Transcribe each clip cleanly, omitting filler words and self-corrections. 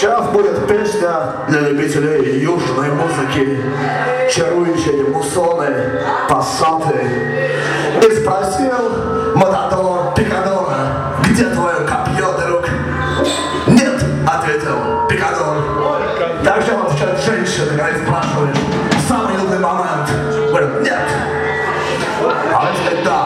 Сейчас будет песня для любителей южной музыки, чарующие муссоны, пассаты. И спросил матадор Пикадора: где твое копье, друг? Нет, ответил Пикадор. Также вот сейчас женщина, говорит, спрашивает, самый любимый момент. Говорит, нет. А он говорит, да.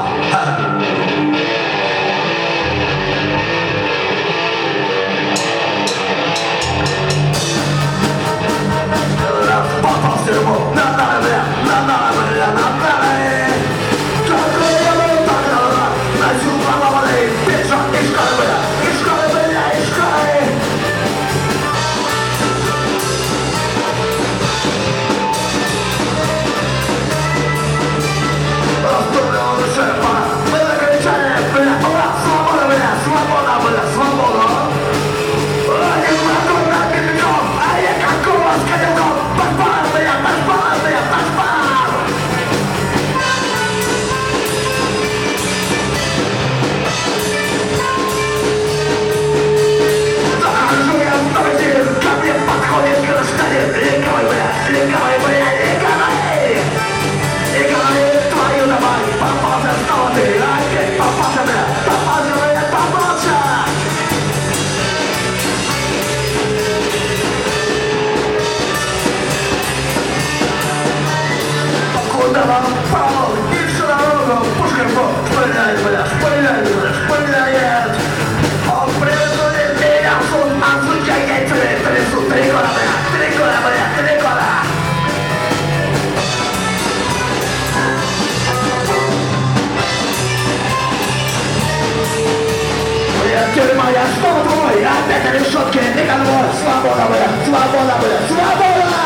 Тюрьма, я снова твой, опять решетки, никого, свобода, бля, свобода, бля, свобода!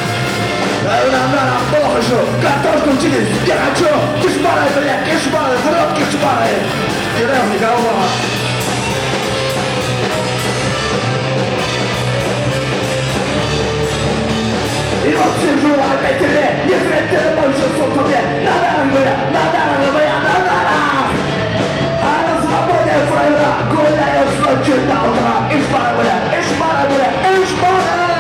На плохо жил, картошку через, я хочу, кишмары, бля, кишмары, в рот кишмары! Терем никого! И вот сижу опять тебе, если ты больше сука мне, надо, бля, а на свободе фраера гуляю с ночи до утра, ишмары, бля, ишмары, бля, ишмары!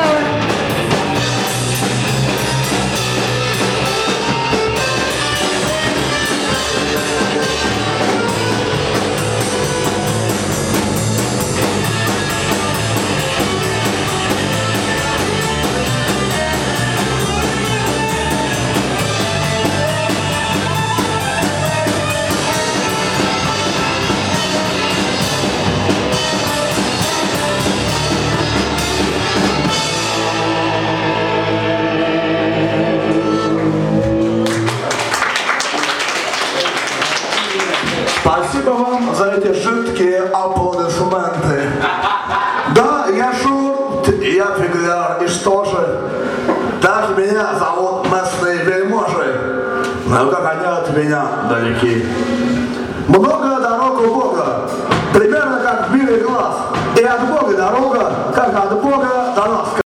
Спасибо вам за эти жидкие аплодисменты. Да, я Шур, я фигляр, и что же? Даже меня зовут местные вельможи, но как они от меня далеки. Много дорог у Бога, примерно как в мире глаз, и от Бога дорога, как от Бога до нас.